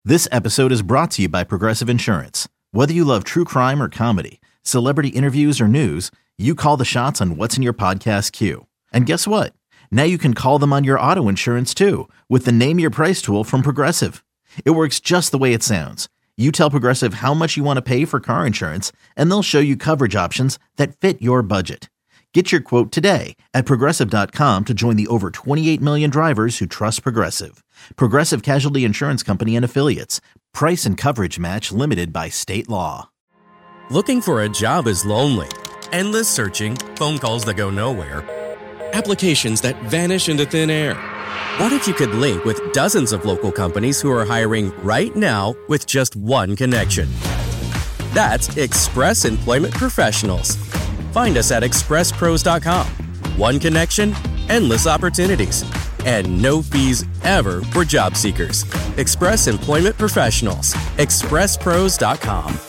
This episode is brought to you by Progressive Insurance. Whether you love true crime or comedy, celebrity interviews or news, you call the shots on what's in your podcast queue. And guess what? Now you can call them on your auto insurance too with the Name Your Price tool from Progressive. It works just the way it sounds. You tell Progressive how much you want to pay for car insurance, and they'll show you coverage options that fit your budget. Get your quote today at Progressive.com to join the over 28 million drivers who trust Progressive. Progressive Casualty Insurance Company and Affiliates. Price and coverage match limited by state law. Looking for a job is lonely. Endless searching, phone calls that go nowhere, applications that vanish into thin air. What if you could link with dozens of local companies who are hiring right now with just one connection? That's Express Employment Professionals. Find us at expresspros.com. One connection, endless opportunities, and no fees ever for job seekers. Express Employment Professionals. expresspros.com.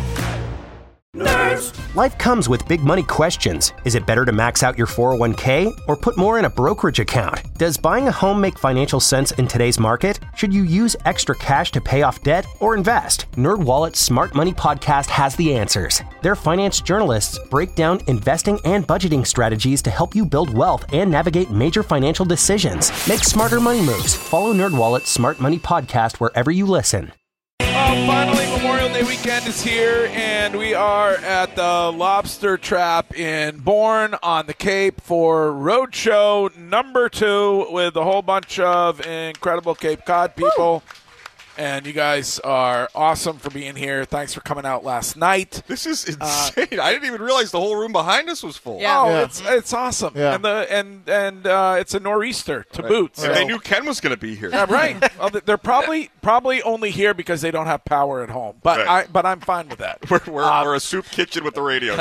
Nerds. Life comes with big money questions. Is it better to max out your 401k or put more in a brokerage account? Does buying a home make financial sense in today's market? Should you use extra cash to pay off debt or invest? NerdWallet's Smart Money Podcast has the answers. Their finance journalists break down investing and budgeting strategies to help you build wealth and navigate major financial decisions. Make smarter money moves. Follow NerdWallet's Smart Money Podcast wherever you listen. Finally, Memorial Day weekend is here, and we are at the Lobster Trap in Bourne on the Cape for Roadshow number 2 with a whole bunch of incredible Cape Cod people. Woo! And you guys are awesome for being here. Thanks for coming out last night. This is insane. I didn't even realize the whole room behind us was full. Yeah. Oh, yeah. It's awesome. Yeah. And it's a nor'easter to boot. And they knew Ken was going to be here. Yeah, right. Well, they're probably only here because they don't have power at home. But I'm fine with that. We're a soup kitchen with the radio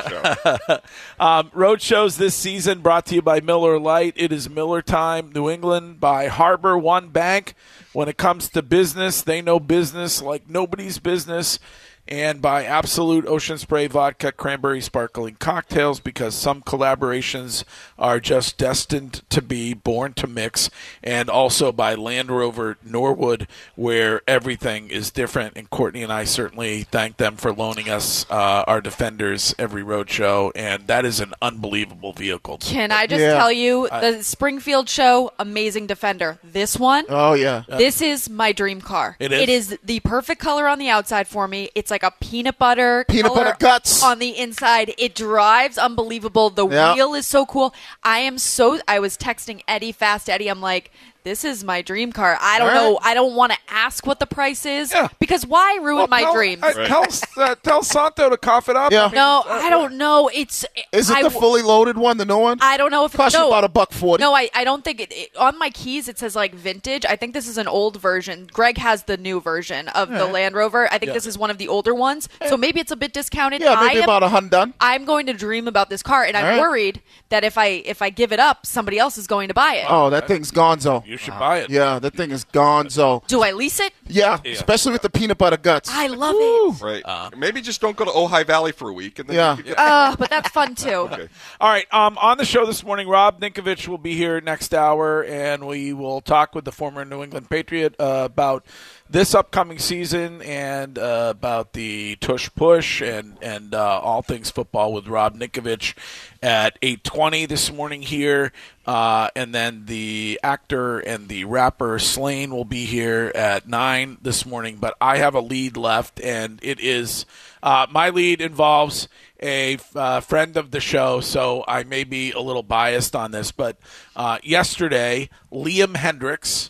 show. Road shows this season brought to you by Miller Lite. It is Miller time. New England by Harbor One Bank. When it comes to business, they know business like nobody's business. And by Absolute Ocean Spray Vodka Cranberry Sparkling Cocktails, because some collaborations are just destined to be born to mix. And also by Land Rover Norwood, where everything is different. And Courtney and I certainly thank them for loaning us our Defenders every road show. And that is an unbelievable vehicle. Can I just tell you, the Springfield show, amazing Defender. This one, this is my dream car. It is? It is the perfect color on the outside for me. It's like a peanut butter guts on the inside. It drives unbelievable. The wheel is so cool. I was texting Eddie, Fast Eddie. I'm like, this is my dream car. I don't know. I don't want to ask what the price is because why ruin my dreams? Tell Santo to cough it up. Yeah. I don't know. Is it the fully loaded one, the new one? I don't know if costs you about $140. No, I don't think it. On my keys it says like vintage. I think this is an old version. Greg has the new version of the Land Rover. I think this is one of the older ones. So maybe it's a bit discounted. Yeah, maybe about $100. I'm going to dream about this car, and I'm worried that if I give it up, somebody else is going to buy it. Oh, that thing's gonzo. You should buy it. Yeah, that thing is gonzo. Do I lease it? Yeah, especially with the peanut butter guts. I love it. Right. Maybe just don't go to Ojai Valley for a week. And then but that's fun too. Okay. All right. On the show this morning, Rob Ninkovich will be here next hour, and we will talk with the former New England Patriot about this upcoming season and about the tush push and all things football with Rob Ninkovich at 8:20 this morning here. And then the actor and the rapper Slain will be here at 9 this morning. But I have a lead left, and it is my lead involves a friend of the show, so I may be a little biased on this. But yesterday, Liam Hendriks,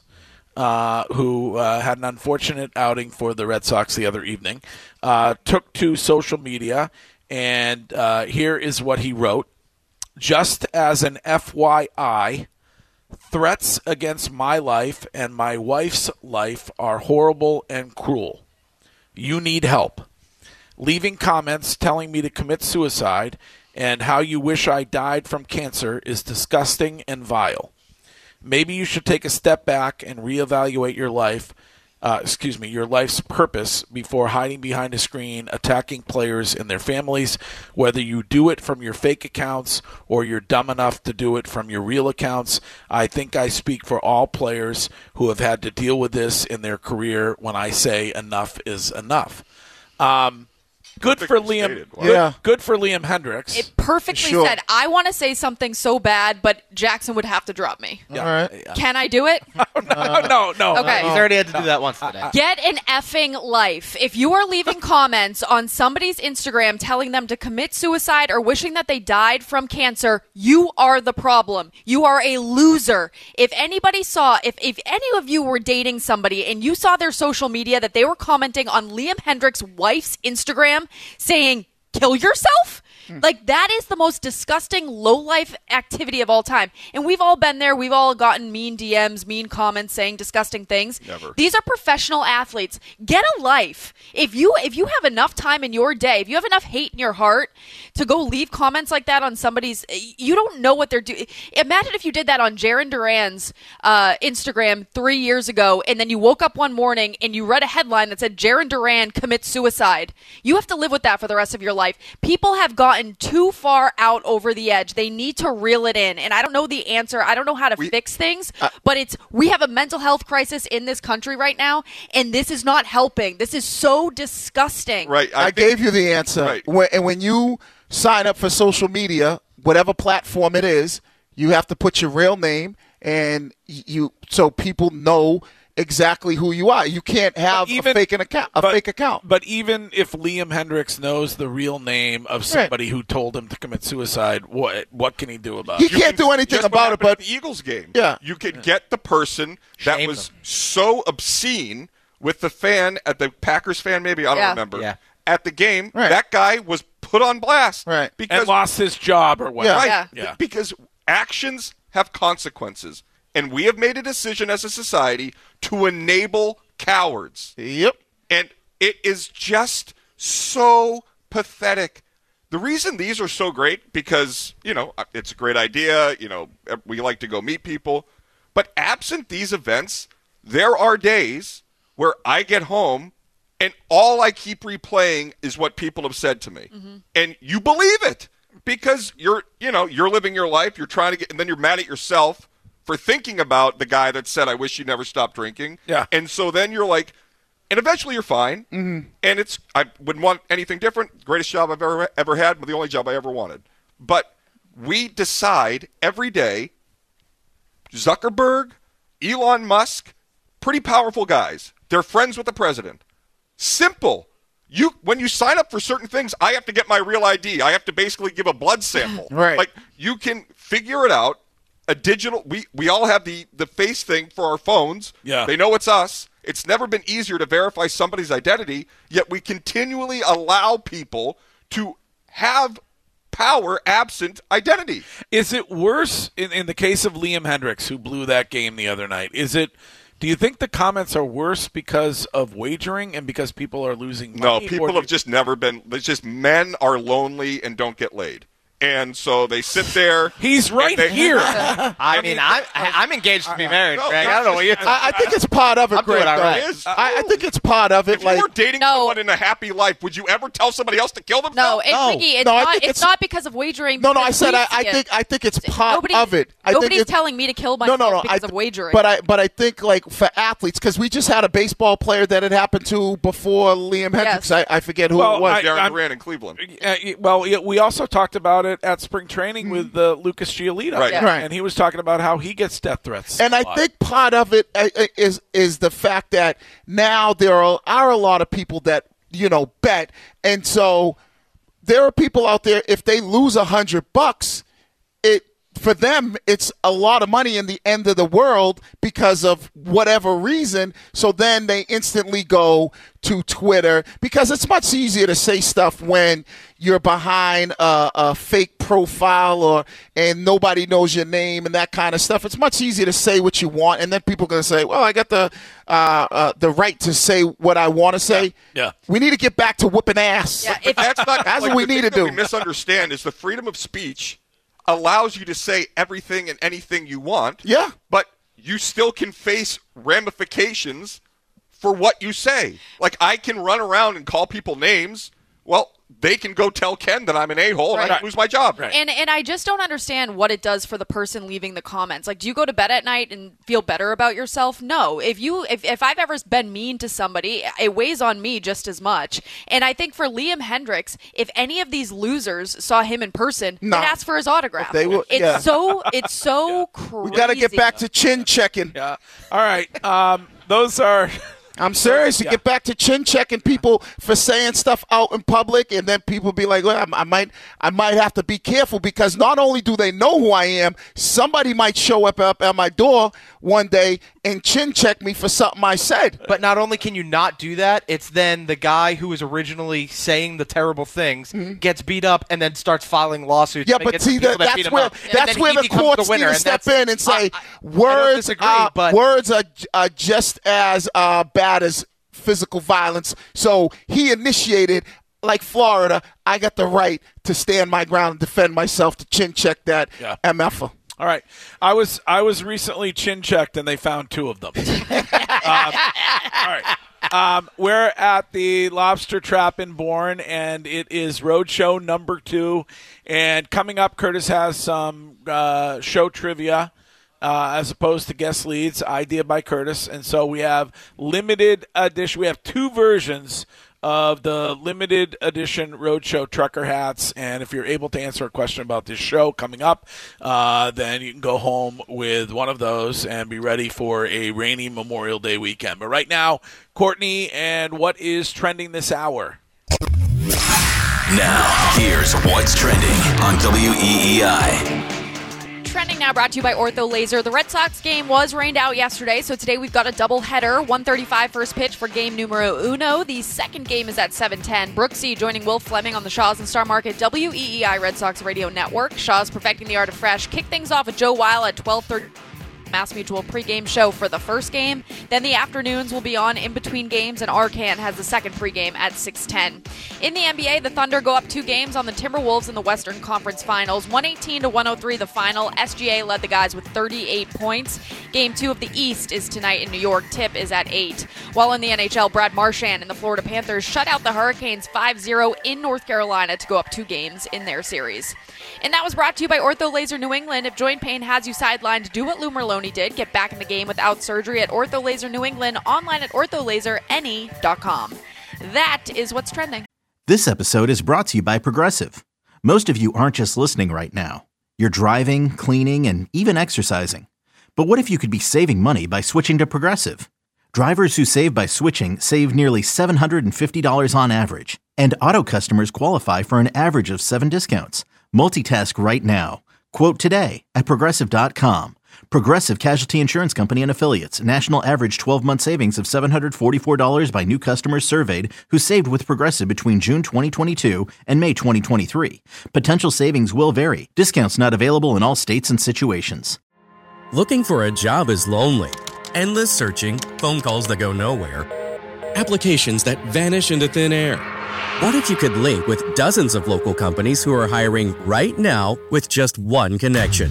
who had an unfortunate outing for the Red Sox the other evening, took to social media, and here is what he wrote. Just as an FYI, threats against my life and my wife's life are horrible and cruel. You need help. Leaving comments telling me to commit suicide and how you wish I died from cancer is disgusting and vile. Maybe you should take a step back and reevaluate your life. your life's purpose before hiding behind a screen, attacking players and their families, whether you do it from your fake accounts or you're dumb enough to do it from your real accounts. I think I speak for all players who have had to deal with this in their career when I say enough is enough. Good for Liam. Good for Liam Hendriks. It perfectly said. I want to say something so bad, but Jackson would have to drop me. Yeah. All right. Yeah. Can I do it? No. Okay. He's already had to do that once today. Get an effing life. If you are leaving comments on somebody's Instagram telling them to commit suicide or wishing that they died from cancer, you are the problem. You are a loser. If anybody saw, if any of you were dating somebody and you saw their social media that they were commenting on Liam Hendriks' wife's Instagram saying, kill yourself? Like, that is the most disgusting low-life activity of all time. And we've all been there. We've all gotten mean DMs, mean comments saying disgusting things. Never. These are professional athletes. Get a life. If you have enough time in your day, if you have enough hate in your heart to go leave comments like that on somebody's, you don't know what they're doing. Imagine if you did that on Jaron Duran's Instagram 3 years ago, and then you woke up one morning and you read a headline that said Jaron Duran commits suicide. You have to live with that for the rest of your life. People have gotten too far out over the edge. They need to reel it in. And I don't know the answer. I don't know how to fix things, but we have a mental health crisis in this country right now, and this is not helping. This is so disgusting. Right. I gave you the answer. Right. When you sign up for social media, whatever platform it is, you have to put your real name and so people know exactly who you are. You can't have a fake account. But even if Liam Hendriks knows the real name of somebody who told him to commit suicide, what can he do about it? He can't do anything about it. But at the Eagles game, you could get the person that Shame was them. so obscene with the fan at the Packers fan. Maybe I don't remember. Yeah. At the game, Right. that guy was put on blast. Right. Because And lost his job or whatever. Right. Yeah. Because actions have consequences. And we have made a decision as a society to enable cowards. Yep. And it is just so pathetic. The reason these are so great, because, it's a great idea. We like to go meet people. But absent these events, there are days where I get home and all I keep replaying is what people have said to me. Mm-hmm. And you believe it because you're living your life. You're trying to get, and then you're mad at yourself for thinking about the guy that said, I wish you never stopped drinking. Yeah. And so then you're like, and eventually you're fine. Mm-hmm. And I wouldn't want anything different. Greatest job I've ever had, but the only job I ever wanted. But we decide every day, Zuckerberg, Elon Musk, pretty powerful guys. They're friends with the president. Simple. When you sign up for certain things, I have to get my real ID. I have to basically give a blood sample. Right. Like, you can figure it out. A digital, we all have the face thing for our phones. Yeah. They know it's us. It's never been easier to verify somebody's identity, yet we continually allow people to have power absent identity. Is it worse in the case of Liam Hendriks, who blew that game the other night? Do you think the comments are worse because of wagering and because people are losing money? No, people have just never been. It's just men are lonely and don't get laid. And so they sit there. He's right here. I mean, I'm engaged to be married, no, Greg. no, I don't know what you're I think it's part of it, I'm doing Greg. all though. right. It is. I think it's part of it. If you were dating No. someone in a happy life, would you ever tell somebody else to kill No, themselves? Ricky, it's No, I not. think It's not because of wagering. No, I because said we see it. I think it's part of it. Nobody's telling me to kill myself because of wagering. But I think like for athletes, because we just had a baseball player that it happened to before Liam Hendriks. Yes. I forget who it was. Darren Duran in Cleveland. We also talked about it at spring training with Lucas Giolito. Right. Yeah. Right. And he was talking about how he gets death threats. And a I lot. think part of it is the fact that now there are a lot of people that bet, and so there are people out there. If they lose $100, for them it's a lot of money in the end of the world because of whatever reason. So then they instantly go to Twitter because it's much easier to say stuff when you're behind a fake profile and nobody knows your name and that kind of stuff. It's much easier to say what you want, and then people are going to say, well, I got the right to say what I want to say. Yeah. We need to get back to whooping ass. Yeah, But that's not. That's like, what we the need thing to that do. We misunderstand is the freedom of speech allows you to say everything and anything you want. Yeah. But you still can face ramifications for what you say. Like, I can run around and call people names. Well, they can go tell Ken that I'm an a-hole and I can lose my job. Right. And I just don't understand what it does for the person leaving the comments. Like, do you go to bed at night and feel better about yourself? No. If I've ever been mean to somebody, it weighs on me just as much. And I think for Liam Hendriks, if any of these losers saw him in person, they'd ask for his autograph. It's so crazy. We got to get back to chin checking. Yeah. All right. Those are... I'm serious. You get back to chin checking people for saying stuff out in public, and then people be like, well, I might have to be careful, because not only do they know who I am, somebody might show up at my door one day and chin check me for something I said. But not only can you not do that, it's then the guy who was originally saying the terrible things gets beat up and then starts filing lawsuits. Yeah, but see, that's where the courts need to step in and say words are just as bad as physical violence. So he initiated, like Florida, I got the right to stand my ground and defend myself, to chin check that MFer. All right. I was recently chin checked and they found 2 of them. All right. We're at the Lobster Trap in Bourne, and it is Roadshow number 2. And coming up, Curtis has some show trivia as opposed to guest leads, idea by Curtis. And so we have limited edition. We have 2 versions of the limited edition Roadshow trucker hats. And if you're able to answer a question about this show coming up, then you can go home with one of those and be ready for a rainy Memorial Day weekend. But right now, Courtney, and what is trending this hour? Now, here's what's trending on WEEI. Trending now, brought to you by Ortho Laser. The Red Sox game was rained out yesterday, so today we've got a doubleheader. 1:35 first pitch for game numero uno. The second game is at 7:10. Brooksy joining Will Fleming on the Shaw's and Star Market WEEI Red Sox Radio Network. Shaw's Perfecting the Art of Fresh. Kick things off with Joe Weil at 12:30. Mass Mutual pregame show for the first game. Then the afternoons will be on in between games, and Arcan has the second pregame at 6:10. In the NBA, the Thunder go up 2 games on the Timberwolves in the Western Conference Finals. 118-103 the final. SGA led the guys with 38 points. Game 2 of the East is tonight in New York. Tip is at 8. While in the NHL, Brad Marchand and the Florida Panthers shut out the Hurricanes 5-0 in North Carolina to go up 2 games in their series. And that was brought to you by Ortho Laser New England. If joint pain has you sidelined, do what Lou Merlone did. Get back in the game without surgery at Ortho Laser New England, online at ortholaserne.com. That is what's trending. This episode is brought to you by Progressive. Most of you aren't just listening right now. You're driving, cleaning, and even exercising. But what if you could be saving money by switching to Progressive? Drivers who save by switching save nearly $750 on average. And auto customers qualify for an average of 7 discounts. Multitask right now. Quote today at Progressive.com. Progressive Casualty Insurance Company and Affiliates. National average 12-month savings of $744 by new customers surveyed who saved with Progressive between June 2022 and May 2023. Potential savings will vary. Discounts not available in all states and situations. Looking for a job is lonely. Endless searching, phone calls that go nowhere, applications that vanish into thin air. What if you could link with dozens of local companies who are hiring right now with just one connection?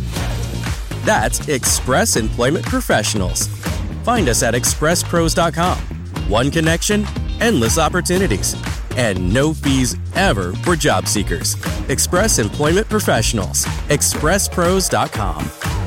That's Express Employment Professionals. Find us at expresspros.com. One connection, endless opportunities, and no fees ever for job seekers. Express Employment Professionals. expresspros.com.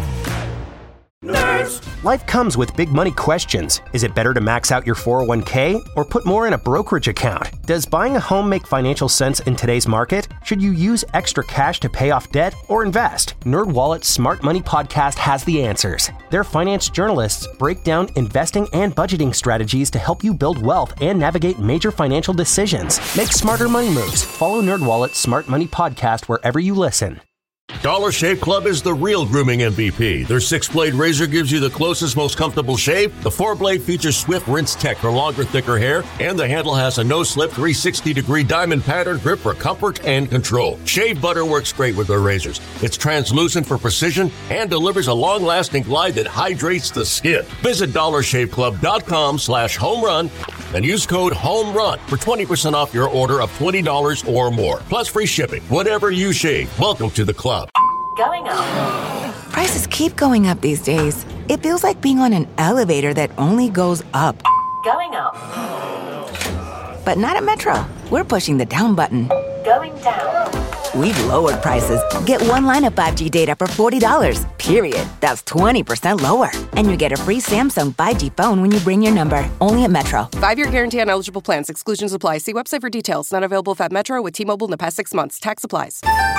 Nerds. Life comes with big money questions. Is it better to max out your 401k or put more in a brokerage account? Does buying a home make financial sense in today's market? Should you use extra cash to pay off debt or invest? NerdWallet's Smart Money Podcast has the answers. Their finance journalists break down investing and budgeting strategies to help you build wealth and navigate major financial decisions. Make smarter money moves. Follow NerdWallet's Smart Money Podcast wherever you listen. Dollar Shave Club is the real grooming MVP. Their 6-blade razor gives you the closest, most comfortable shave. The 4-blade features Swift Rinse Tech for longer, thicker hair, and the handle has a no-slip 360-degree diamond pattern grip for comfort and control. Shave butter works great with their razors. It's translucent for precision and delivers a long-lasting glide that hydrates the skin. Visit DollarShaveClub.com/homerun and use code HOMERUN for 20% off your order of $20 or more. Plus free shipping. Whatever you shave, welcome to the club. Going up. Prices keep going up these days. It feels like being on an elevator that only goes up. Going up. But not at Metro. We're pushing the down button. Going down. We've lowered prices. Get one line of 5G data for $40, period. That's 20% lower. And you get a free Samsung 5G phone when you bring your number. Only at Metro. 5-year guarantee on eligible plans. Exclusions apply. See website for details. Not available at Metro with T-Mobile in the past 6 months. Tax applies.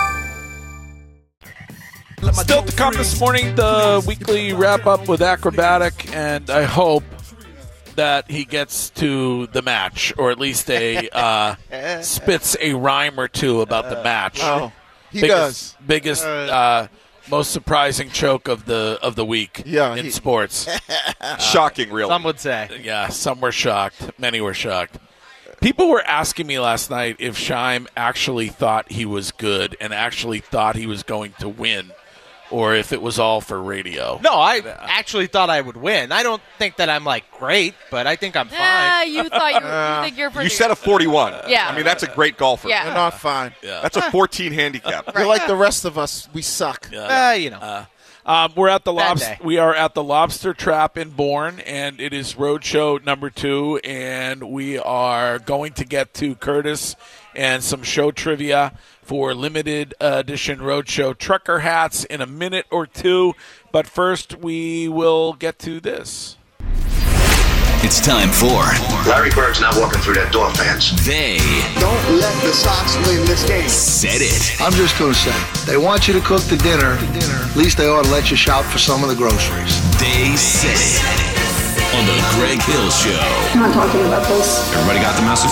Still to come this morning, the weekly wrap-up with Acrobatic, and I hope that he gets to the match, or at least spits a rhyme or two about the match. Oh, he does. Biggest, most surprising choke of the week in sports. Shocking, really. Some would say. Yeah, some were shocked. Many were shocked. People were asking me last night if Scheim actually thought he was good and actually thought he was going to win, or if it was all for radio. No, I actually thought I would win. I don't think that I'm, great, but I think I'm fine. You thought you think you're pretty. You said a 41. Yeah. I mean, that's a great golfer. Yeah. You're not fine. Yeah. That's a 14 handicap. You're like the rest of us. We suck. We're at the Bad day. We are at the Lobster Trap in Bourne, and it is Roadshow number 2, and we are going to get to Curtis and some show trivia for limited edition Roadshow trucker hats in a minute or two. But first, we will get to this. It's time for Larry Bird's not walking through that door, fans. They Don't let the Sox win this game. Said it. I'm just going to say, they want you to cook the dinner. At least they ought to let you shop for some of the groceries. They said it. On the Greg Hill Show. I'm not talking about this. Everybody got the message?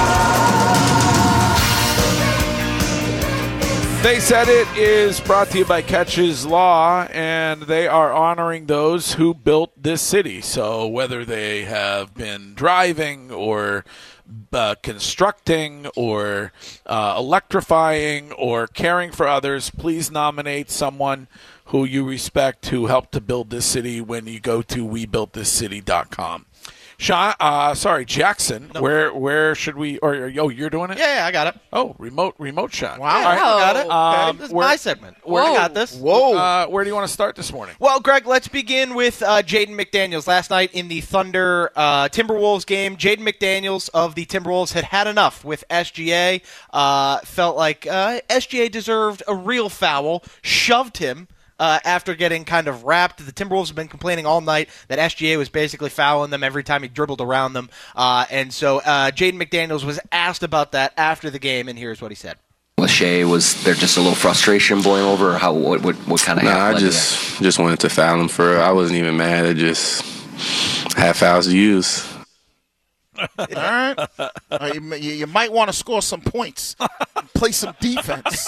They Said It is brought to you by Catches Law, and they are honoring those who built this city. So whether they have been driving or constructing or electrifying or caring for others, please nominate someone who you respect who helped to build this city when you go to webuiltthiscity.com. Jackson. No. Where should we? Or you're doing it? Yeah, I got it. Oh, remote shot. Wow, I got it. Okay. This is my segment. I got this. Whoa. Where do you want to start this morning? Well, Greg, let's begin with Jaden McDaniels. Last night in the Thunder Timberwolves game, Jaden McDaniels of the Timberwolves had enough with SGA. Felt like SGA deserved a real foul. Shoved him. After getting kind of wrapped. The Timberwolves have been complaining all night that SGA was basically fouling them every time he dribbled around them. And so Jaden McDaniels was asked about that after the game, and here's what he said. Lachey, was there just a little frustration boiling over? Or what kind of I just wanted to foul him for I wasn't even mad. I just had fouls to use. All right. You might want to score some points. Play some defense.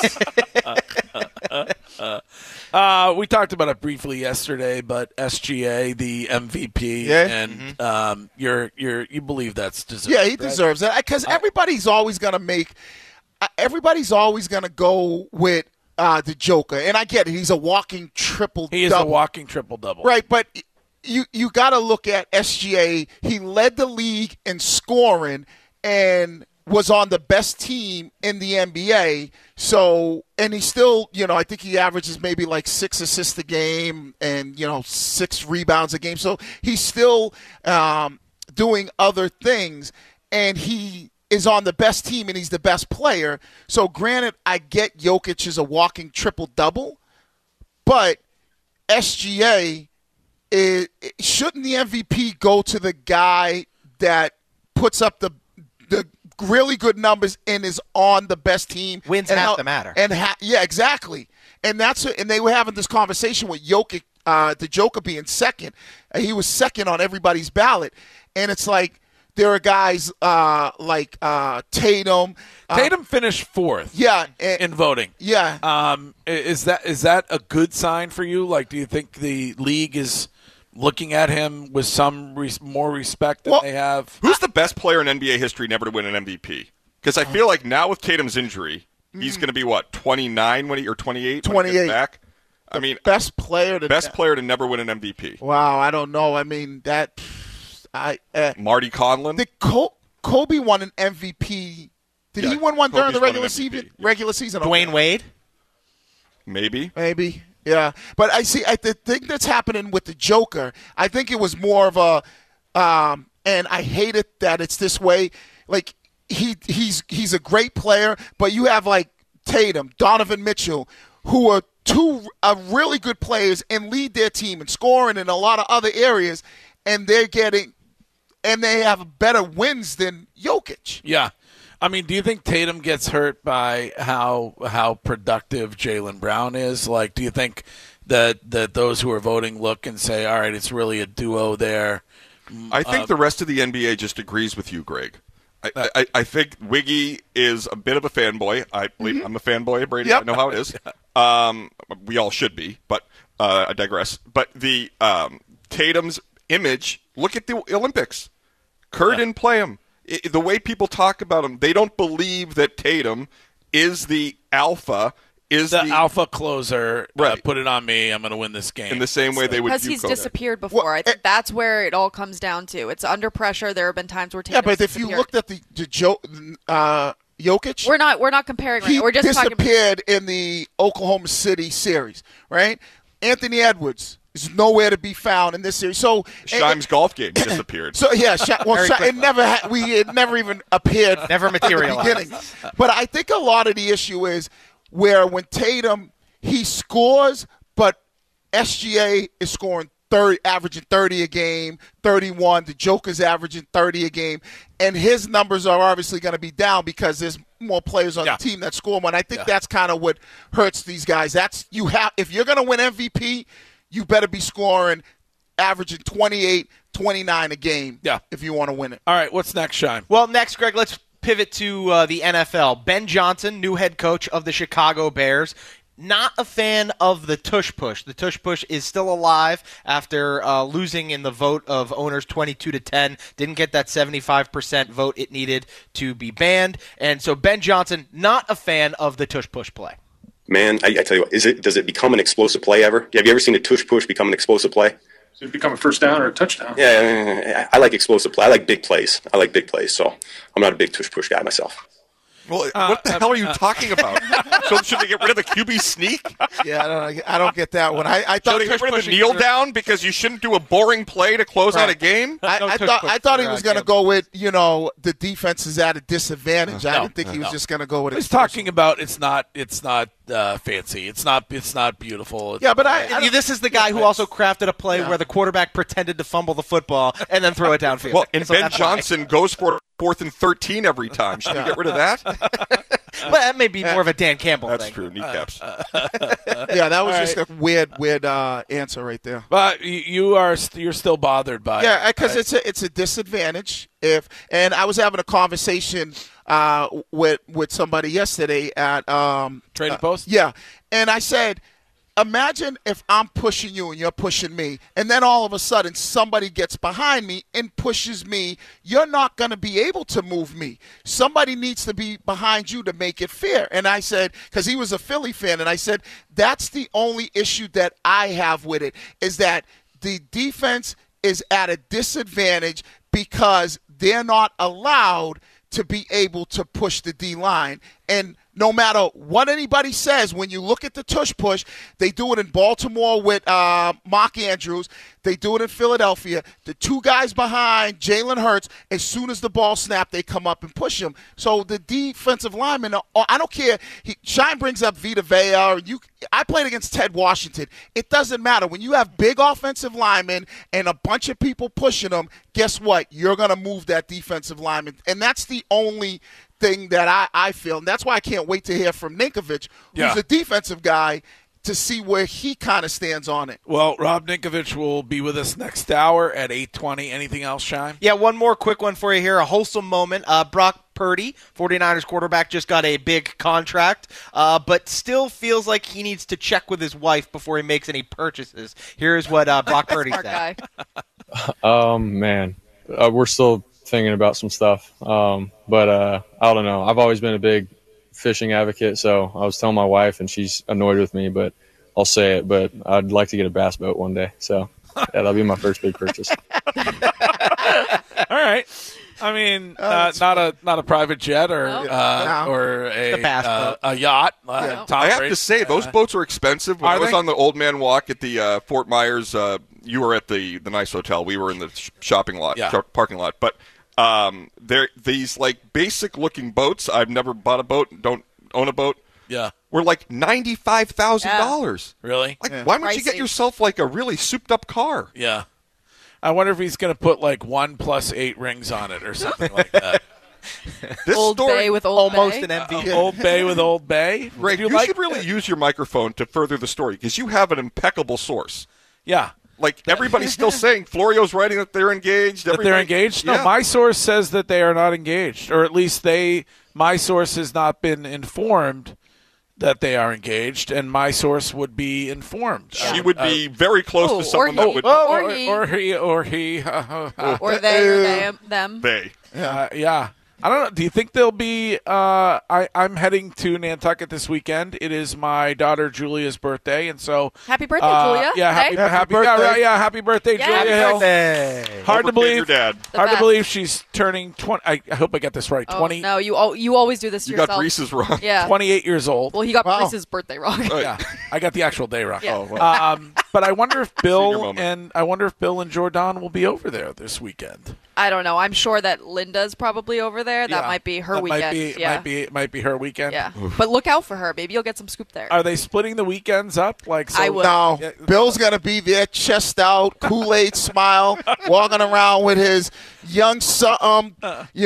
We talked about it briefly yesterday, but SGA, the MVP, and you believe that's deserved. Yeah, he deserves it because everybody's always going to go with the Joker, and I get it. He's a walking triple-double. He is a walking triple-double, right? But you got to look at SGA. He led the league in scoring and was on the best team in the NBA. So, and he still, I think he averages maybe 6 assists a game and, 6 rebounds a game. So he's still doing other things, and he is on the best team and he's the best player. So granted, I get Jokic is a walking triple-double, but SGA, shouldn't the MVP go to the guy that puts up the really good numbers and is on the best team? Wins half the matter. Yeah, exactly. And they were having this conversation with Jokic, the Joker being second. He was second on everybody's ballot. And it's like there are guys like Tatum. Tatum finished fourth. Yeah, in voting. Yeah. Is that a good sign for you? Do you think the league is looking at him with some more respect than they have? Who's the best player in NBA history never to win an MVP? Because I feel like now with Tatum's injury, he's going to be 29 or 28? 28. When he gets back. I mean, best player to never win an MVP. Wow, I don't know. I mean Marty Conlon. Did Kobe won an MVP? Did he win one during the regular season? Regular season. Dwayne Wade. Maybe. Yeah, but the thing that's happening with the Joker, I think it was more of and I hate it that it's this way. Like he's a great player, but you have like Tatum, Donovan Mitchell, who are two really good players and lead their team in scoring in a lot of other areas, and they have better wins than Jokic. Yeah. I mean, do you think Tatum gets hurt by how productive Jaylen Brown is? Like, do you think that those who are voting look and say, all right, it's really a duo there? I think the rest of the NBA just agrees with you, Greg. I think Wiggy is a bit of a fanboy. I believe I'm a fanboy, Brady. Yep. I know how it is. We all should be, but I digress. But the Tatum's image, look at the Olympics. Kerr didn't play him. The way people talk about him, they don't believe that Tatum is the alpha. Is the alpha closer. Right. Put it on me. I'm going to win this game. In the same way they would. Because he's disappeared before. I think that's where it all comes down to. It's under pressure. There have been times where Tatum's but if you looked at the Jokic, we're not comparing. Right? We're just disappeared in the Oklahoma City series, right? Anthony Edwards is nowhere to be found in this series. So Shime's golf game disappeared. So yeah, it never even appeared. Never materialized. At the beginning. But I think a lot of the issue is where when Tatum he scores, but SGA is scoring averaging 30 a game, 31. The Joker's averaging 30 a game, and his numbers are obviously going to be down because there's more players on the team that score more. And I think that's kind of what hurts these guys. If you're going to win MVP, you better be scoring, averaging 28, 29 a game if you want to win it. All right, what's next, Shine? Well, next, Greg, let's pivot to the NFL. Ben Johnson, new head coach of the Chicago Bears. Not a fan of the tush push. The tush push is still alive after losing in the vote of owners 22-10. Didn't get that 75% vote it needed to be banned. And so Ben Johnson, not a fan of the tush push play. Man, I tell you what, does it become an explosive play ever? Have you ever seen a tush push become an explosive play? Does it become a first down or a touchdown? Yeah, I like explosive play. I like big plays. So I'm not a big tush push guy myself. Well, what the hell are you talking about? So should they get rid of the QB sneak? Yeah, I don't get that one. I thought should they get rid of the kneel down because you shouldn't do a boring play to close out a game? I thought he was going to go with the defense is at a disadvantage. I didn't think he was just going to go with it. He's talking about it's not fancy. It's not beautiful. Yeah, but this is the guy who also crafted a play where the quarterback pretended to fumble the football and then throw it downfield. Well, and Ben Johnson goes for 4th and 13 every time. Should we get rid of that? Well, that may be more of a Dan Campbell thing. That's true. Kneecaps. Yeah, that was just a weird answer right there. But you're still bothered by it. Yeah, because it's a disadvantage. And I was having a conversation with somebody yesterday at Trading Post. Yeah, and I said, imagine if I'm pushing you and you're pushing me, and then all of a sudden somebody gets behind me and pushes me. You're not going to be able to move me. Somebody needs to be behind you to make it fair. And I said, because he was a Philly fan, and I said, that's the only issue that I have with it, is that the defense is at a disadvantage because they're not allowed to be able to push the D-line. And no matter what anybody says, when you look at the tush push, they do it in Baltimore with Mark Andrews. They do it in Philadelphia. The two guys behind Jalen Hurts, as soon as the ball snapped, they come up and push him. So the defensive linemen, I don't care. Shine brings up Vita Vea. I played against Ted Washington. It doesn't matter. When you have big offensive linemen and a bunch of people pushing them, guess what? You're going to move that defensive lineman. And that's the only thing that I feel. And that's why I can't wait to hear from Ninkovich, who's a defensive guy, to see where he kind of stands on it. Well, Rob Ninkovich will be with us next hour at 8:20. Anything else, Shine? Yeah, one more quick one for you here. A wholesome moment. Brock Purdy, 49ers quarterback, just got a big contract, but still feels like he needs to check with his wife before he makes any purchases. Here's what Brock Purdy said. Man, we're still thinking about some stuff, but I don't know. I've always been a big fishing advocate, so I was telling my wife, and she's annoyed with me, but I'll say it. But I'd like to get a bass boat one day, so that'll be my first big purchase. All right. I mean, not a private jet or a yacht. I have to say, those boats are expensive. When I was on the Old Man Walk at the Fort Myers you were at the nice hotel. We were in the shopping lot, Yeah. parking lot. But they're these like basic looking boats. I've never bought a boat. Don't own a boat. Yeah. Were like $95,000. Really? Like, why don't you get yourself like a really souped up car? Yeah. I wonder if he's going to put like 1 + 8 rings on it or something like that. This Old story Bay with Old almost Bay. an MVP. Old Bay with Old Bay. Greg, you should really use your microphone to further the story because you have an impeccable source. Yeah. Like, everybody's still saying Florio's writing that they're engaged. That they're engaged? No, Yeah. my source says that they are not engaged, or at least my source has not been informed that they are engaged, and my source would be informed. She would be very close to someone that would. Or he. Or he. Or they or them. They. Yeah. I don't know. Do you think they'll be? I'm heading to Nantucket this weekend. It is my daughter Julia's birthday, and so Happy birthday, Julia. Yeah, Hey. happy birthday. Yeah, right, yeah, happy birthday, Yeah, Julia happy Hill. Birthday. Hard to Overpaid believe. your dad. Hard to best. believe she's turning 20. I hope I got this right. Oh, 20. no, you always do this to You yourself. got Reese's wrong. Yeah. 28 years old. Well, he got Wow. Reese's birthday wrong. Yeah, I got the actual day wrong. Yeah. Oh, well. But I wonder if Senior Bill moment. and Jordan will be over there this weekend. I don't know. I'm sure that Linda's probably over there. That Yeah. might be her That weekend. Might be her weekend. Yeah. But look out for her. Maybe you'll get some scoop there. Are they splitting the weekends up? Like so, I would. No, Yeah. Bill's gonna be there, chest out, Kool-Aid smile, walking around with his young son,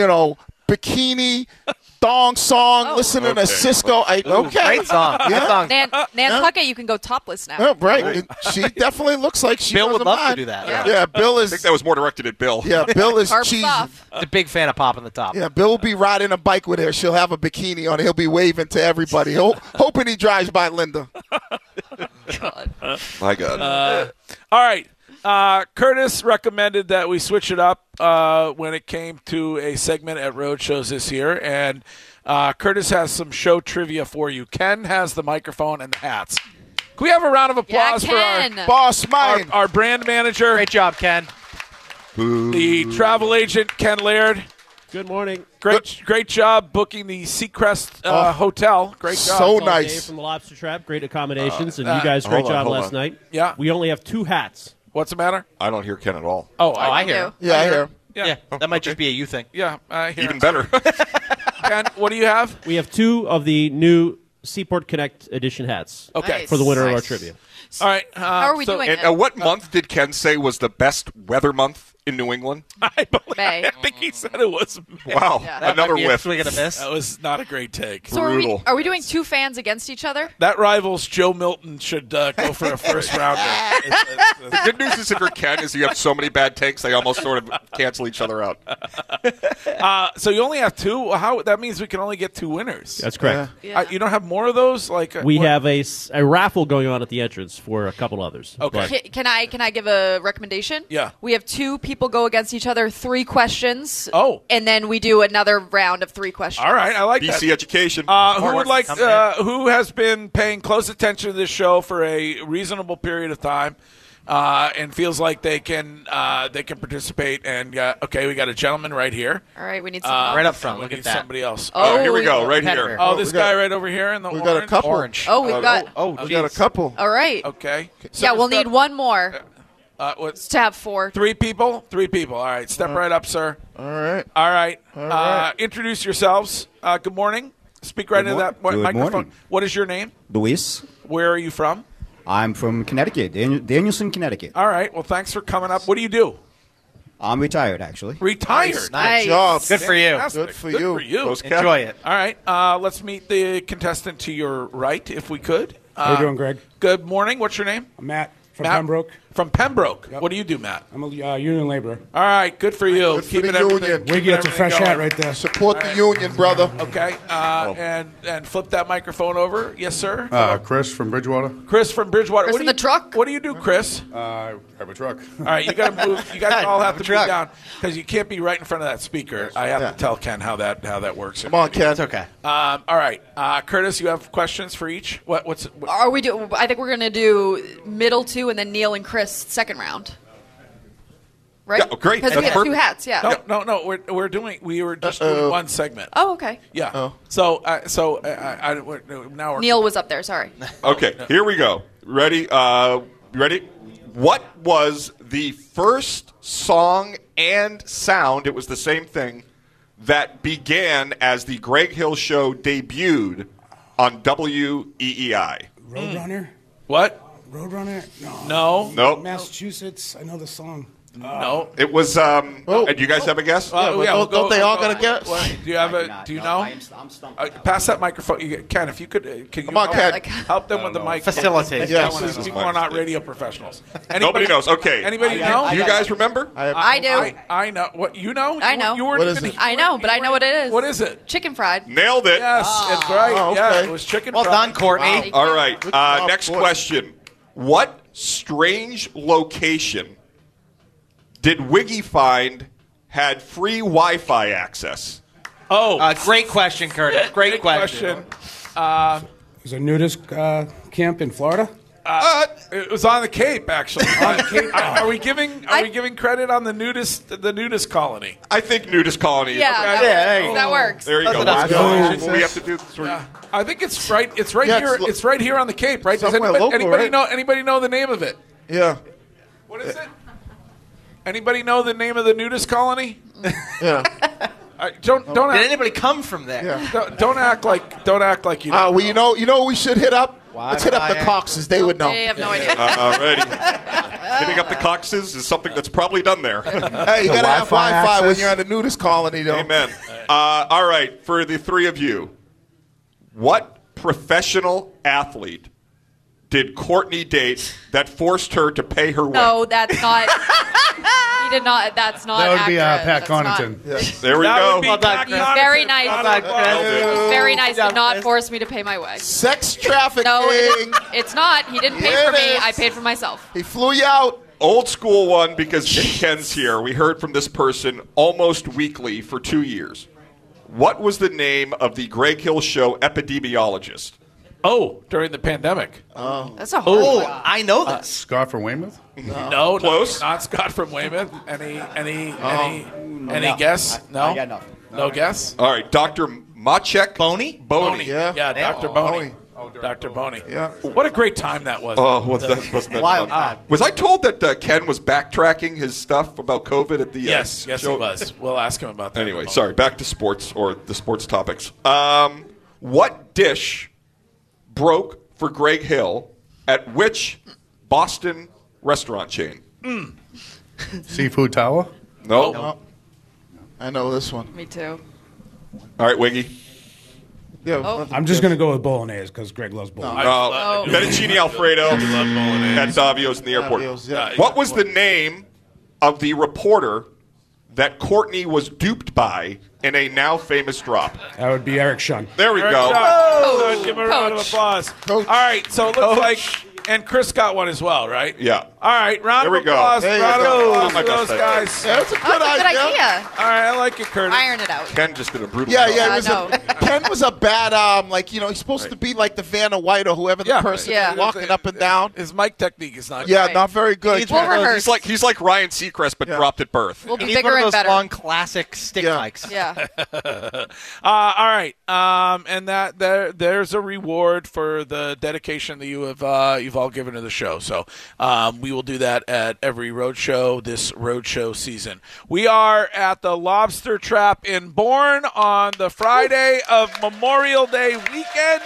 bikini, thong song, listening to Okay. Cisco. Great song. Yeah. Good song. Nantucket, you can go topless now. Oh, right. She definitely looks like she Bill would doesn't love to mind. do that. Yeah, Bill I think is. that was more directed at Bill. Yeah, Bill is Carbs cheesy. off. He's a big fan of popping the top. Yeah, Bill will be riding a bike with her. She'll have a bikini on. He'll be waving to everybody, hoping he drives by Linda. God. My God. All right. Curtis recommended that we switch it up when it came to a segment at Road Shows this year, and Curtis has some show trivia for you. Ken has the microphone and the hats. Can we have a round of applause for Ken. Boss mine. our brand manager, Great job, Ken. the travel agent, Ken Laird? Good morning. Great job booking the Seacrest Hotel. Great job. So Dave nice. from the Lobster Trap. Great accommodations, and you guys, great hold on, job hold last on. night. Yeah. We only have 2 hats. What's the matter? I don't hear Ken at all. Oh, I hear him. Yeah, I hear. Yeah, that might just be a you thing. Yeah, I hear. Even him. better. Ken, what do you have? We have 2 of the new Seaport Connect edition hats Okay. Nice. for the winner of our Nice. trivia. All right. How are we doing And it? what month did Ken say was the best weather month in New England? I May. think he said it was May. Wow. Yeah. That Another might be a whiff. swing and a miss. That was not a great take. So Brutal. are we doing 2 fans against each other? That rivals Joe Milton should go for a first rounder. The good news is if you're Ken is you have so many bad takes they almost sort of cancel each other out. So you only have 2. How that means we can only get 2 winners. That's correct. Yeah. You don't have more of those? Like We what- have a raffle going on at the entrance for a couple others. Okay. But Can I give a recommendation? Yeah. We have 2 people go against each other, 3 questions. Oh. And then we do another round of 3 questions. All right, I like that. BC education. Who would like? Who has been paying close attention to this show for a reasonable period of time, and feels like they can participate? And okay, we got a gentleman right here. All right, we need someone Right else. up front. We Look need at that. somebody else. Oh, here we go, right Pet here. bear. Oh, this we got- guy right over here in the We orange. got a couple. Orange. Oh, we've got. We got a couple. All right. Okay. Yeah, we'll need one more What's to have 4. 3 people? 3 people. All right, step right up, sir. All right. All right. right. Introduce yourselves. Good morning. Speak right into that Good microphone. morning. What is your name? Luis. Where are you from? I'm from Connecticut, Danielson, Connecticut. All right. Well, thanks for coming up. What do you do? I'm retired, actually. Retired. Nice. Job. Good for you. Fantastic. Good for you. Those Ken. Enjoy it. All right. Let's meet the contestant to your right, if we could. How you doing, Greg? Good morning. What's your name? I'm Matt from Matt? Pembroke. From Pembroke. Yep. What do you do, Matt? I'm a union laborer. All right. Good for you. Good for Keeping the everything- union. Wiggy, keeping that's a fresh everything hat going. right there. Support the union, brother. Okay. And flip that microphone over. Yes, sir. Chris from Bridgewater. Chris from Bridgewater. Chris What in do the truck? What do you do, Chris? I have a truck. All right, you got to move. You guys all have to truck. move down because you can't be right in front of that speaker. I have to tell Ken how that works. Come on, Ken. It's okay. All right, Curtis, you have questions for each. What's Are we do? I think we're gonna do middle 2 and then Neil and Chris second round. Right? Yeah, great. Because we That's have 2 perfect. hats. Yeah. No. We were just doing one segment. Oh, okay. Yeah. Now we're Neil was up there. Sorry. Okay, here we go. Ready? You ready? What was the first song and sound, it was the same thing, that began as the Greg Hill Show debuted on WEEI? Roadrunner? What? Roadrunner? No. Nope. Massachusetts. I know the song. No. It was, do you guys have a guess? Don't they all got a guess? Do you have a? Do you know? I'm stumped. Pass that microphone. Ken, if you could, can you Come on, Ken. help them with the mic? Facilitate. Yes. These people are not radio professionals. Nobody knows. Okay. Anybody know? You guys remember? I do. I know. What you know? I know. You weren't What is even- it? I know, but I know what it is. What is it? Chicken fried. Nailed it. Yes, it's right. Oh, Yeah, okay. it was chicken. Well fried. done, Courtney. All right. job, Next Courtney. question. What strange location did Wiggy find had free Wi-Fi access? Oh, Great question, Curtis. Great question. There's a nudist camp in Florida. It was on the Cape, actually. On the Cape. Are we giving credit on the nudist colony? I think nudist colony. Yeah, Okay. that works. There you go. That's What we have to do. I think it's right. It's right Yeah, here. it's It's right here on the Cape, right? Does somewhere anybody, local, right? know? Anybody know the name of it? Yeah. What is it? Anybody know the name of the nudist colony? Yeah. Don't Did act, anybody come from there? Yeah. don't act like you know. Well, you know, we should hit up. Let's hit up the Wi-Fi. Coxes. They would know. They have no idea. Already. Hitting up the Coxes is something that's probably done there. Hey, you gotta have Wi-Fi Wi-Fi when access. you're on the nudist colony, though. Amen. All right, for the three of you, what professional athlete did Courtney date that forced her to pay her way? No, that's not. He did not. That's not. That would be accurate. Pat That's not- Connaughton. There we That go. would be Well done, Pat Chris. Connaughton. Very nice. Well done, Chris. He's very nice. Good Did not job, force me to pay my way. Sex trafficking. No, it's not. He didn't pay Here for it me. is. I paid for myself. He flew you out. Old school one because Ken's here. We heard from this person almost weekly for 2 years. What was the name of the Greg Hill Show epidemiologist? Oh, during the pandemic. That's a hard one. I know this. Scott from Weymouth? No, Close. Not Scott from Weymouth. Any guess? No. I got nothing. No guess. All right, Dr. Maciek Boney? Boney. Yeah. Dr. Boney. Dr. Boney. Yeah. What a great time that was. Oh, wasn't that Wild fun? time. Was I told that Ken was backtracking his stuff about COVID at the Yes, he show? was. We'll ask him about that. Anyway, sorry, back to sports or the sports topics. What dish broke for Greg Hill at which Boston restaurant chain? Seafood Tower? No. No. I know this one. Me too. All right, Wiggy. Yeah. I'm just going to go with Bolognese because Greg loves Bolognese. Fettuccine Alfredo at Savio's in the airport. Savio's, yeah. What was the name of the reporter that Courtney was duped by in a now famous drop? That would be Eric Shun. There we Eric go. Shaw. Give him a round of Coach. applause. Coach. All right, so it looks like, and Chris got one as well, right? Yeah. All right, round There of we go. applause. There you Round of go. applause My for those best guys. That's a good That's a good idea. idea. All right, I like it, Curtis. Iron it out. Ken just did a brutal Yeah, job. yeah. It was no. Ken was a bad, he's supposed to be like the Vanna White or whoever the Yeah. person Yeah. is walking up and down. His mic technique is not Yeah, Right. not very good. We'll rehearse. He's like Ryan Seacrest, but dropped at birth. We'll He be needs bigger one of and those better. long classic stick Yeah. mics. Yeah. All right, and there's a reward for the dedication that you've all given to the show. So we will do that at every road show this road show season. We are at the Lobster Trap in Bourne on the Friday of Memorial Day weekend.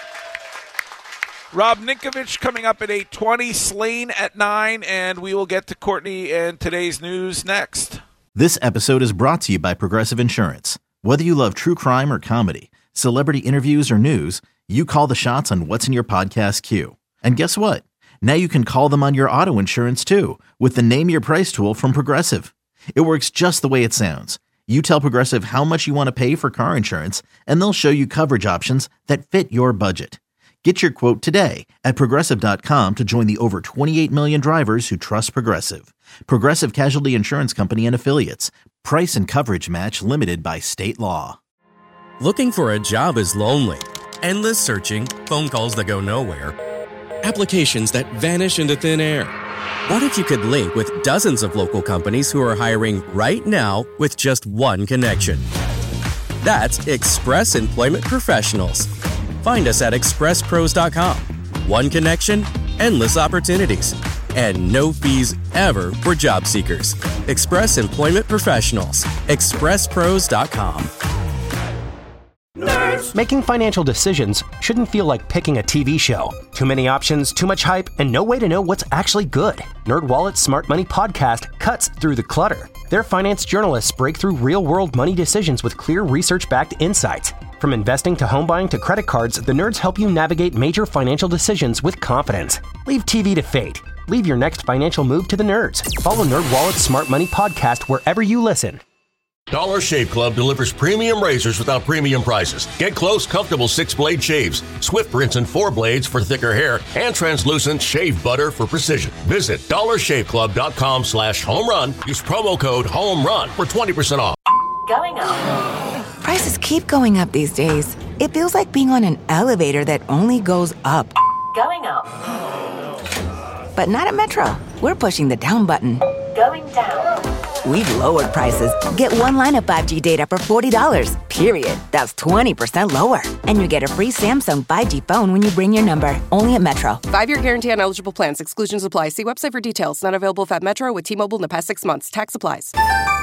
Rob Ninkovich coming up at 8:20, Slane at 9, and we will get to Courtney and today's news next. This episode is brought to you by Progressive Insurance. Whether you love true crime or comedy, celebrity interviews or news, you call the shots on what's in your podcast queue. And guess what? Now you can call them on your auto insurance too with the Name Your Price tool from Progressive. It works just the way it sounds. You tell Progressive how much you want to pay for car insurance, and they'll show you coverage options that fit your budget. Get your quote today at Progressive.com to join the over 28 million drivers who trust Progressive. Progressive Casualty Insurance Company and Affiliates. Price and coverage match limited by state law. Looking for a job is lonely. Endless searching, phone calls that go nowhere, applications that vanish into thin air. What if you could link with dozens of local companies who are hiring right now with just one connection? That's Express Employment Professionals. Find us at expresspros.com. One connection, endless opportunities. and no fees ever for job seekers. Express Employment Professionals. ExpressPros.com. Nerds. Making financial decisions shouldn't feel like picking a TV show. Too many options, too much hype, and no way to know what's actually good. NerdWallet's Smart Money Podcast cuts through the clutter. Their finance journalists break through real-world money decisions with clear research-backed insights. From investing to home buying to credit cards, the nerds help you navigate major financial decisions with confidence. Leave TV to fate. Leave your next financial move to the nerds. Follow NerdWallet's Smart Money Podcast wherever you listen. Dollar Shave Club delivers premium razors without premium prices. Get close, comfortable 6-blade shaves, swift rinse and 4 blades for thicker hair, and translucent shave butter for precision. Visit dollarshaveclub.com/home-run. Use promo code HOME-RUN for 20% off. Going up. Prices keep going up these days. It feels like being on an elevator that only goes up. Going up. But not at Metro. We're pushing the down button. Going down. We've lowered prices. Get one line of 5G data for $40, period. That's 20% lower. And you get a free Samsung 5G phone when you bring your number. Only at Metro. 5-year guarantee on eligible plans. Exclusions apply. See website for details. Not available at Metro with T-Mobile in the past 6 months. Tax applies.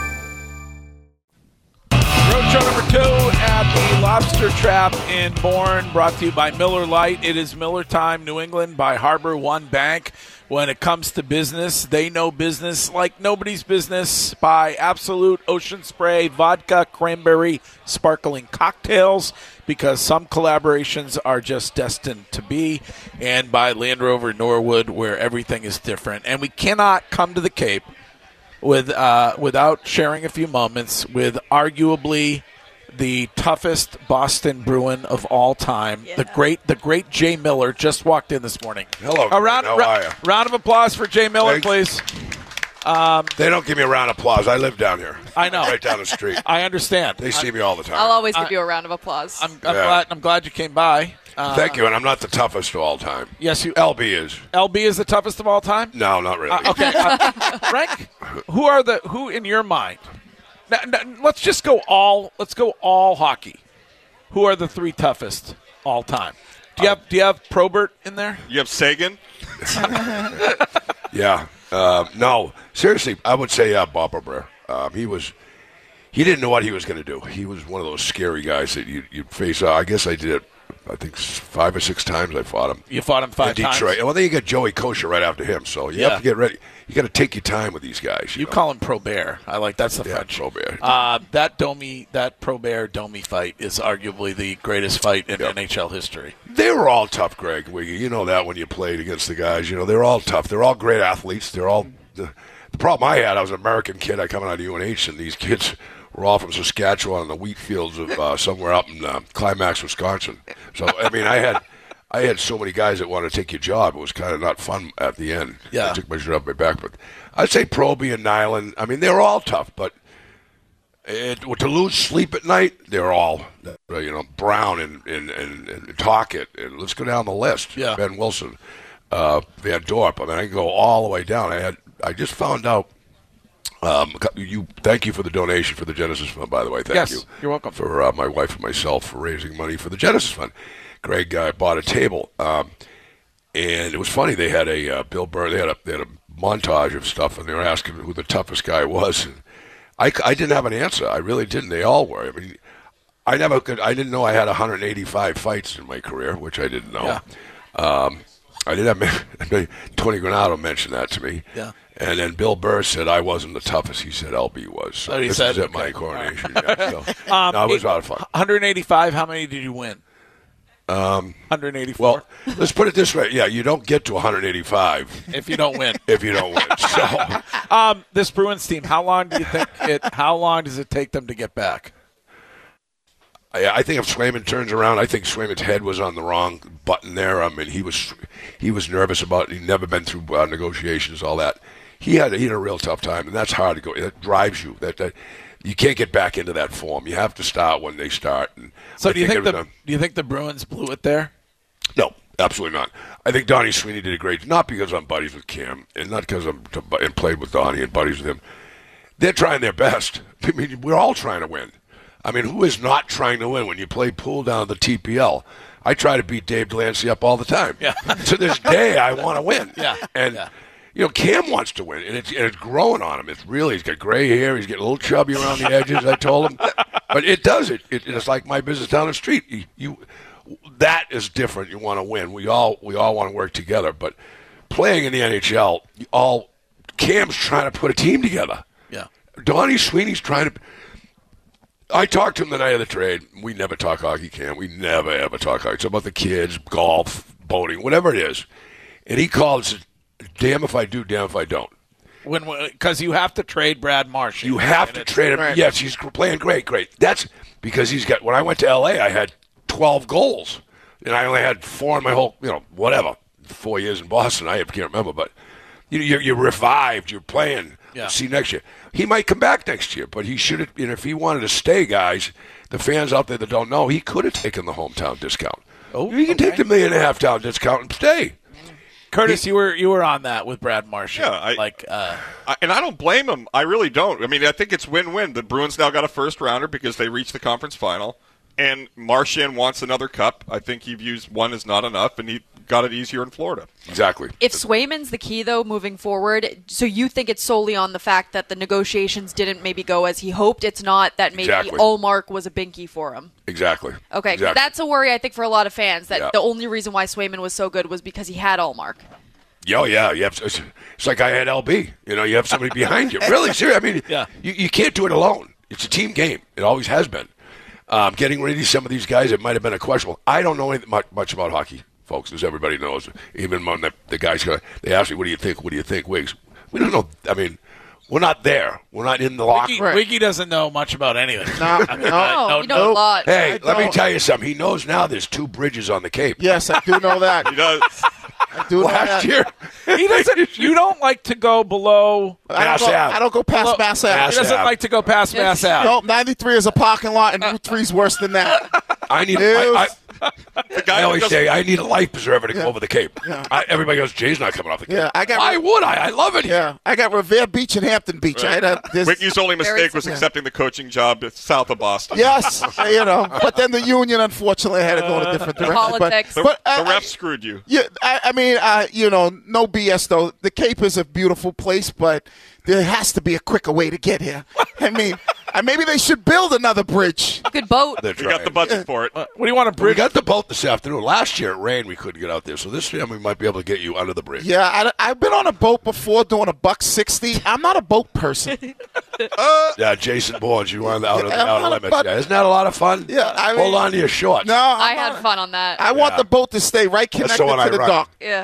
Roadshow number 2 at the Lobster Trap in Bourne, brought to you by Miller Lite. It is Miller Time, New England, by Harbor One Bank. When it comes to business, they know business like nobody's business. By Absolute Ocean Spray, vodka, cranberry, sparkling cocktails, because some collaborations are just destined to be. And by Land Rover Norwood, where everything is different. And we cannot come to the Cape without sharing a few moments with arguably the toughest Boston Bruin of all time, the great Jay Miller, just walked in this morning. Hello, how are you? Round of applause for Jay Miller, please. They don't give me a round of applause. I live down here. I know, right down the street. I understand. They see me all the time. I'll always give you a round of applause. I'm glad you came by. Thank you, and I'm not the toughest of all time. Yes, LB is. LB is the toughest of all time? No, not really. Okay, Frank, who in your mind? Now, let's go all hockey. Who are the 3 toughest all time? Do you have Probert in there? You have Sagan? Yeah. No, seriously, I would say Bob O'Brien. He didn't know what he was going to do. He was one of those scary guys that you'd face. I guess I did it. I think 5 or 6 times I fought him. You fought him 5 times? Detroit. Well, then you got Joey Kosher right after him, so you have to get ready. You got to take your time with these guys. You know? Call him Probert. I like that's the French. Probert. That Probert-Domi fight is arguably the greatest fight in NHL history. They were all tough, Greg. You know that when you played against the guys. You know, they're all tough. They're all great athletes. They're all the problem I had, I was an American kid. I come out of UNH, and these kids were all from Saskatchewan in the wheat fields of somewhere up in Climax, Wisconsin. So, I mean, I had so many guys that wanted to take your job. It was kind of not fun at the end. Yeah. I took my shirt off my back. But I'd say Proby and Nyland, I mean, they were all tough. But to lose sleep at night, they're all, Brown and Tocchet. And let's go down the list. Yeah. Ben Wilson, Van Dorp. I mean, I can go all the way down. I just found out. Thank you for the donation for the Genesis Fund, by the way. Thank you. You're welcome. For my wife and myself for raising money for the Genesis Fund. Greg bought a table, and it was funny. They had a Bill Burr. They had a montage of stuff, and they were asking who the toughest guy was. And I didn't have an answer. I really didn't. They all were. I mean, I didn't know I had 185 fights in my career, which I didn't know. Yeah. I did have Tony Granado mentioned that to me. Yeah. And then Bill Burr said I wasn't the toughest. He said LB was. So this is at my coronation. Yeah, so, no, it was a lot of fun. 185, how many did you win? 184. Well, let's put it this way. Yeah, you don't get to 185 if you don't win. So, this Bruins team, how long does it take them to get back? I think if Swayman turns around, I think Swayman's head was on the wrong button there. I mean, he was nervous about it. He'd never been through negotiations, all that. He had a real tough time, and that's hard to go. It drives you. That you can't get back into that form. You have to start when they start. And so, do you think the Bruins blew it there? No, absolutely not. I think Donnie Sweeney did a great. Not because I'm buddies with Cam, and not because and played with Donnie and buddies with him. They're trying their best. I mean, we're all trying to win. I mean, who is not trying to win when you play pool down at the TPL? I try to beat Dave Delancey up all the time. Yeah. To this day, I want to win. Yeah. And, Cam wants to win, and it's growing on him. He's got gray hair. He's getting a little chubby around the edges. I told him, but it does it. It's like my business down the street. That is different. You want to win. We all want to work together, but playing in the NHL, Cam's trying to put a team together. Yeah, Donnie Sweeney's trying to. I talked to him the night of the trade. We never talk hockey, Cam. We never, ever talk hockey. It's about the kids, golf, boating, whatever it is. And he called and said, damn if I do, damn if I don't. Because you have to trade Brad Marchand. You have to trade him. Right. Yes, he's playing great. That's because when I went to L.A., I had 12 goals. And I only had 4 in my whole, 4 years in Boston. I can't remember. But you're revived. You're playing. Yeah. See next year. He might come back next year, but he should have. If he wanted to stay, guys, the fans out there that don't know, he could have taken the hometown discount. Oh, he can take the $1.5 million town discount and stay. Curtis, you were on that with Brad Marchand. Yeah, and I don't blame him. I really don't. I mean, I think it's win-win. The Bruins now got a first rounder because they reached the conference final, and Marchand wants another cup. I think he views one as not enough, and he got it easier in Florida. Exactly. If Swayman's the key, though, moving forward, so you think it's solely on the fact that the negotiations didn't maybe go as he hoped? It's not that maybe Ullmark was a binky for him? Exactly. Okay, exactly. That's a worry, I think, for a lot of fans, that the only reason why Swayman was so good was because he had Ullmark. Oh, yeah. It's like I had LB. You have somebody behind you. Really, seriously. I mean, you can't do it alone. It's a team game. It always has been. Getting rid of some of these guys, it might have been a questionable. I don't know much about hockey, folks, as everybody knows. Even when the guys they ask me, what do you think, Wiggs? We don't know. I mean, we're not there. We're not in the locker room. Wiggy doesn't know much about anything. No, you know a lot. Hey, let me tell you something. He knows now there's 2 bridges on the Cape. Yes, I do know that. He does. I do Last year. He doesn't. You don't like to go below Mass Ave. I don't go past Mass Ave. He doesn't like to go past Mass Ave. No, 93 is a parking lot, and Route 3 is worse than that. I need. I always say I need a life preserver to go over the Cape. Yeah. Everybody goes, Jay's not coming off the Cape. Yeah, Why would I? I love it here. Yeah, I got Revere Beach and Hampton Beach. Right. Wicky's only mistake was accepting the coaching job south of Boston. Yes, but then the union, unfortunately, had to go in a different direction. Politics. But the refs screwed you. Yeah, I mean, no BS, though. The Cape is a beautiful place, but there has to be a quicker way to get here. I mean, maybe they should build another bridge. Good boat. We got the budget for it. What do you want to bridge? We got the boat this afternoon. Last year it rained. We couldn't get out there. So this year we might be able to get you under the bridge. Yeah, I've been on a boat before doing $1.60. I'm not a boat person. Yeah, Jason Bourne, you were on the outer limits. Isn't that a lot of fun? Yeah, hold on to your shorts. No, I had fun on that. I want the boat to stay right connected to the dock. Yeah.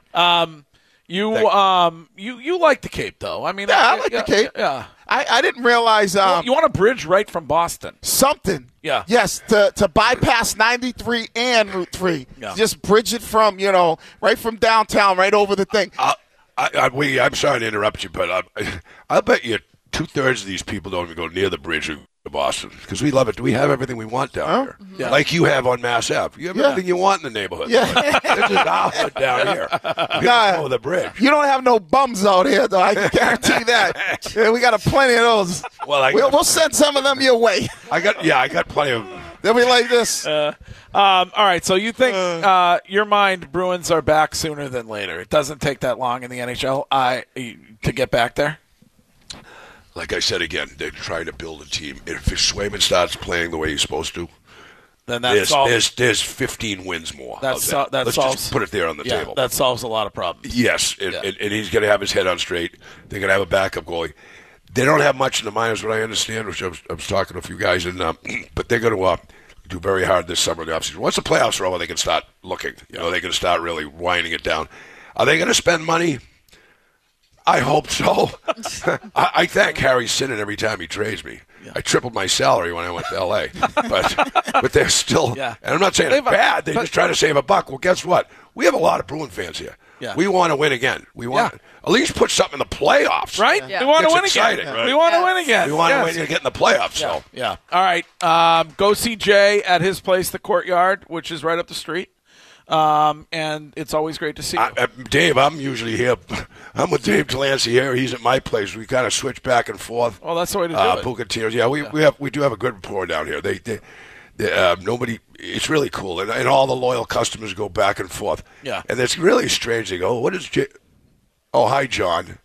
You like the Cape, though. I mean, I like the Cape. Yeah. I didn't realize. You want a bridge right from Boston? Something. Yeah. Yes, to bypass 93 and Route 3. Yeah. Just bridge it from, right from downtown, right over the thing. I'm sorry to interrupt you, but I'll bet you 2/3 of these people don't even go near the bridge in Boston because we love it. We have everything we want down here, like you have on Mass Ave. You have everything you want in the neighborhood. Yeah, this is our down here. Over the bridge. You don't have no bums out here, though. I can guarantee that. Yeah, we got plenty of those. Well, we'll send some of them your way. I got plenty of them. They'll be like this. All right, so you think your mind Bruins are back sooner than later? It doesn't take that long in the NHL to get back there? Like I said again, they're trying to build a team. If Swayman starts playing the way he's supposed to, then there's 15 wins more. Let's just put it there on the table. That solves a lot of problems. Yes, and he's going to have his head on straight. They're going to have a backup goalie. They don't have much in the minors, what I understand, which I was talking to a few guys, but they're going to do very hard this summer in the offseason. Once the playoffs are over, they can start looking. They can start really winding it down. Are they going to spend money? I hope so. I thank Harry Sinnen every time he trades me. I tripled my salary when I went to L.A. but they're still, and I'm not saying it's bad. They're just trying to save a buck. Well, guess what? We have a lot of Bruin fans here. Yeah. We want to win again. We want at least put something in the playoffs. Right? Yeah. We want to win exciting. again. Right. We want to win again. We want to win and get in the playoffs. Yeah. So. Yeah. All right. Go see Jay at his place, the Courtyard, which is right up the street. And it's always great to see you. Dave, I'm usually here. I'm with Dave Delancey here. He's at my place. We kind of switch back and forth. Well, that's the way to do it. Buccaneers. Yeah, we do have a good rapport down here. Nobody. It's really cool, and all the loyal customers go back and forth. Yeah, and it's really strange. They go, "What is Jay?" Oh, hi, John.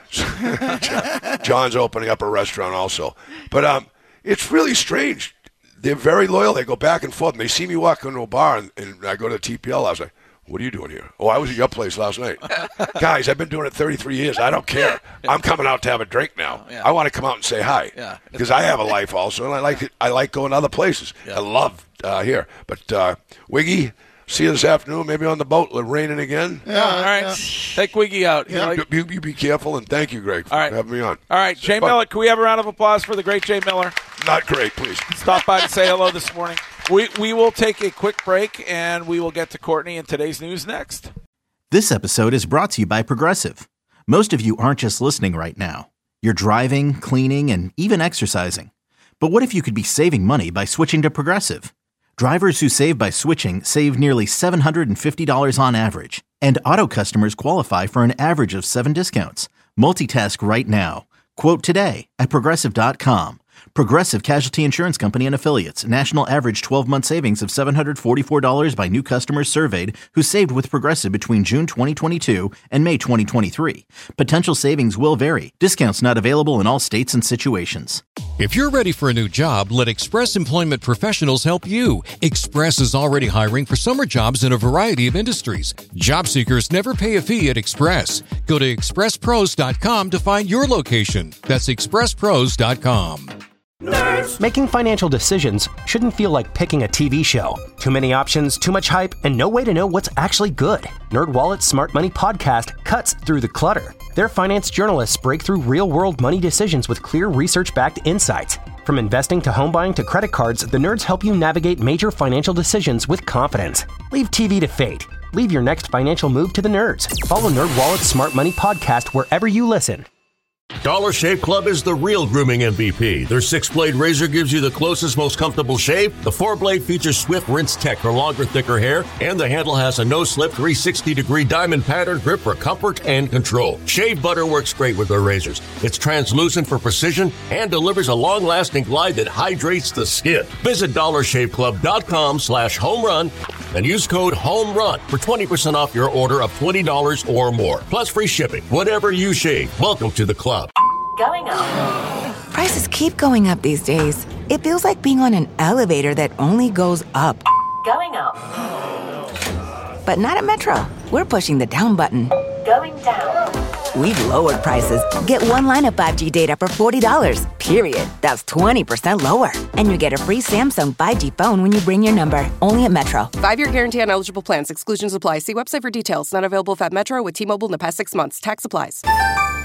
John's opening up a restaurant also. But it's really strange. They're very loyal. They go back and forth. And they see me walk into a bar, and I go to TPL. I was like, what are you doing here? Oh, I was at your place last night. Guys, I've been doing it 33 years. I don't care. I'm coming out to have a drink now. I want to come out and say hi because I have a life also, and I like going to other places. I love here. But Wiggy, see you this afternoon, maybe on the boat. Raining again. All right. Take Wiggy out. You be careful, and thank you, Greg, for having me on. All right, Jay Miller. Can we have a round of applause for the great Jay Miller? Not great, please. Stop by and say hello this morning. We will take a quick break, and we will get to Courtney and today's news next. This episode is brought to you by Progressive. Most of you aren't just listening right now. You're driving, cleaning, and even exercising. But what if you could be saving money by switching to Progressive? Drivers who save by switching save nearly $750 on average, and auto customers qualify for an average of 7 discounts. Multitask right now. Quote today at Progressive.com. Progressive Casualty Insurance Company and Affiliates. National average 12-month savings of $744 by new customers surveyed who saved with Progressive between June 2022 and May 2023. Potential savings will vary. Discounts not available in all states and situations. If you're ready for a new job, let Express Employment Professionals help you. Express is already hiring for summer jobs in a variety of industries. Job seekers never pay a fee at Express. Go to expresspros.com to find your location. That's expresspros.com. Nerds. Making financial decisions shouldn't feel like picking a TV show. Too many options, too much hype, and no way to know what's actually good. NerdWallet's Smart Money Podcast cuts through the clutter. Their finance journalists break through real-world money decisions with clear research-backed insights. From investing to home buying to credit cards, the nerds help you navigate major financial decisions with confidence. Leave TV to fate. Leave your next financial move to the nerds. Follow NerdWallet's Smart Money Podcast wherever you listen. Dollar Shave Club is the real grooming MVP. Their 6-blade razor gives you the closest, most comfortable shave. The 4-blade features swift rinse tech for longer, thicker hair, and the handle has a no-slip 360-degree diamond pattern grip for comfort and control. Shave butter works great with their razors. It's translucent for precision and delivers a long-lasting glide that hydrates the skin. Visit DollarShaveClub.com/homerun and use code HOMERUN for 20% off your order of $20 or more. Plus free shipping. Whatever you shave, welcome to the club. Going up. Prices keep going up these days. It feels like being on an elevator that only goes up. Going up. But not at Metro. We're pushing the down button. Going down. We've lowered prices. Get one line of 5G data for $40, period. That's 20% lower. And you get a free Samsung 5G phone when you bring your number. Only at Metro. 5-year guarantee on eligible plans. Exclusions apply. See website for details. Not available at Metro with T-Mobile in the past 6 months. Tax applies.